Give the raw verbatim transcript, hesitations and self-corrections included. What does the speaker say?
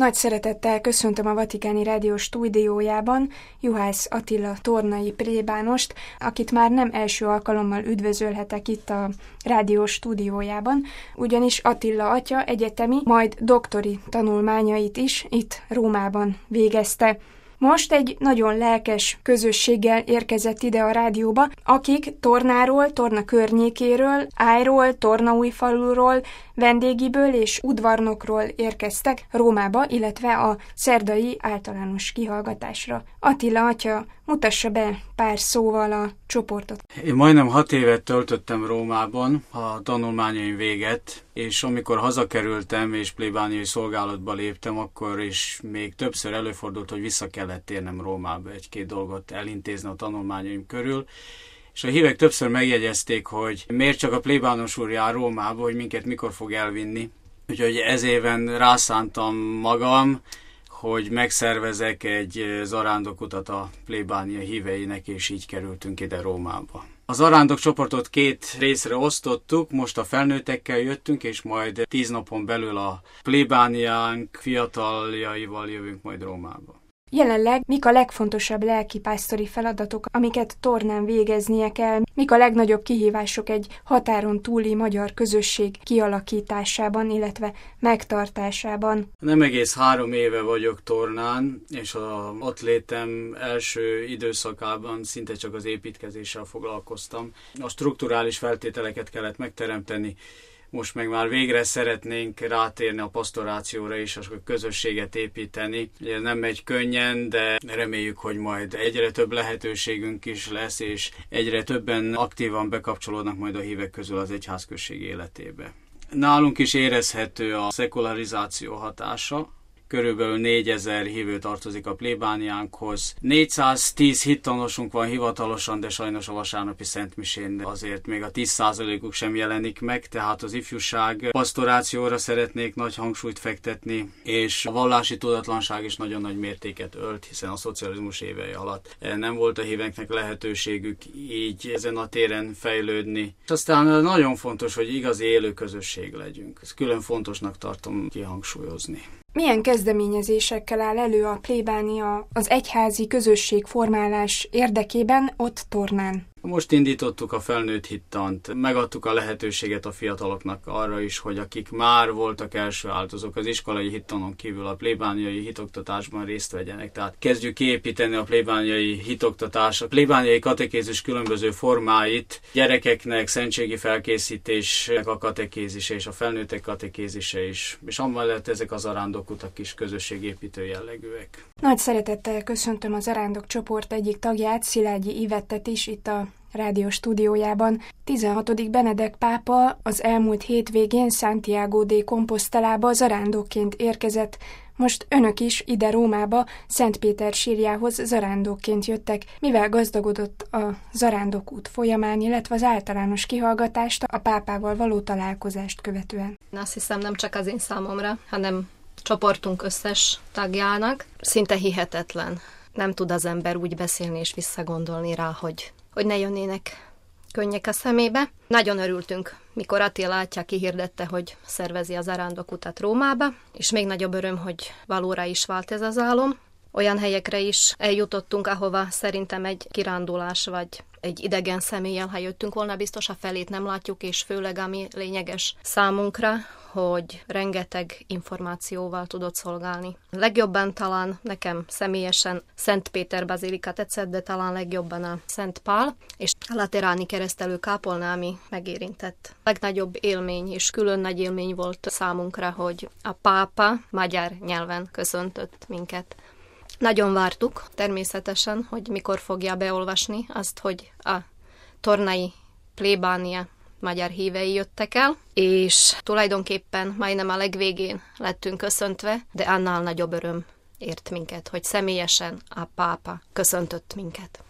Nagy szeretettel köszöntöm a Vatikáni Rádió stúdiójában Juhász Attila tornai plébánost, akit már nem első alkalommal üdvözölhetek itt a rádió stúdiójában, ugyanis Attila atya egyetemi, majd doktori tanulmányait is itt Rómában végezte. Most egy nagyon lelkes közösséggel érkezett ide a rádióba, akik Tornáról, Torna környékéről, Ájról, Tornaújfaluról, Vendégiből és Udvarnokról érkeztek Rómába, illetve a szerdai általános kihallgatásra. Attila atya, mutassa be pár szóval a csoportot. Én majdnem hat évet töltöttem Rómában, a tanulmányaim véget, és amikor hazakerültem és plébániai szolgálatba léptem, akkor is még többször előfordult, hogy vissza kellett térnem Rómába egy-két dolgot elintézni a tanulmányaim körül, és a hívek többször megjegyezték, hogy miért csak a plébános úr jár Rómába, hogy minket mikor fog elvinni. Úgyhogy ez éven rászántam magam, hogy megszervezek egy zarándokutat a plébánia híveinek, és így kerültünk ide Rómába. A zarándok csoportot két részre osztottuk, most a felnőttekkel jöttünk, és majd tíz napon belül a plébániánk fiataljaival jövünk majd Rómába. Jelenleg mik a legfontosabb lelkipásztori feladatok, amiket Tornán végeznie kell? Mik a legnagyobb kihívások egy határon túli magyar közösség kialakításában, illetve megtartásában? Nem egész három éve vagyok Tornán, és a ott létem első időszakában szinte csak az építkezéssel foglalkoztam. A strukturális feltételeket kellett megteremteni, most meg már végre szeretnénk rátérni a pastorációra is, és a közösséget építeni. Ez nem megy könnyen, de reméljük, hogy majd egyre több lehetőségünk is lesz, és egyre többen aktívan bekapcsolódnak majd a hívek közül az egyházközség életébe. Nálunk is érezhető a szekularizáció hatása. Körülbelül négyezer hívő tartozik a plébániánkhoz. négyszáztíz hittanosunk van hivatalosan, de sajnos a vasárnapi szentmisén azért még a tíz százalékuk sem jelenik meg, tehát az ifjúság pastorációra szeretnék nagy hangsúlyt fektetni, és a vallási tudatlanság is nagyon nagy mértéket ölt, hiszen a szocializmus évei alatt nem volt a híveknek lehetőségük így ezen a téren fejlődni. És aztán nagyon fontos, hogy igazi élő közösség legyünk. Ezt külön fontosnak tartom kihangsúlyozni. Milyen kezdeményezésekkel áll elő a plébánia az egyházi közösség formálás érdekében ott Tornán? Most indítottuk a felnőtt hittant, megadtuk a lehetőséget a fiataloknak arra is, hogy akik már voltak első áldozók, az iskolai hittanon kívül a plébániai hitoktatásban részt vegyenek. Tehát kezdjük kiépíteni a plébániai hitoktatás, a plébániai katekézis különböző formáit, gyerekeknek szentségi felkészítésnek a katekézise és a felnőttek katekézise is, és amellett ezek az zarándokutak is közösségépítő jellegűek. Nagy szeretettel köszöntöm az zarándok csoport egyik tagját, Szilágyi Ivettet is itt a rádió stúdiójában. tizenhatodik Benedek pápa az elmúlt hétvégén Santiago de Compostelába zarándokként érkezett. Most önök is ide Rómába, Szent Péter sírjához zarándokként jöttek, mivel gazdagodott a zarándokút folyamán, illetve az általános kihallgatást a pápával való találkozást követően. Azt hiszem, nem csak az én számomra, hanem csoportunk összes tagjának szinte hihetetlen. Nem tud az ember úgy beszélni és visszagondolni rá, hogy, hogy ne jönnének könnyek a szemébe. Nagyon örültünk, mikor Attila atya kihirdette, hogy szervezi a zarándokutat Rómába, és még nagyobb öröm, hogy valóra is vált ez az álom. Olyan helyekre is eljutottunk, ahova szerintem egy kirándulás vagy egy idegen személlyel, ha jöttünk volna, biztos a felét nem látjuk, és főleg ami lényeges számunkra, hogy rengeteg információval tudott szolgálni. Legjobban talán nekem személyesen Szent Péter bazilika tetszett, de talán legjobban a Szent Pál és a lateráni keresztelő kápolna, ami megérintett. Legnagyobb élmény és külön nagy élmény volt számunkra, hogy a pápa magyar nyelven köszöntött minket. Nagyon vártuk természetesen, hogy mikor fogja beolvasni azt, hogy a tornai plébánia magyar hívei jöttek el, és tulajdonképpen majdnem a legvégén lettünk köszöntve, de annál nagyobb öröm ért minket, hogy személyesen a pápa köszöntött minket.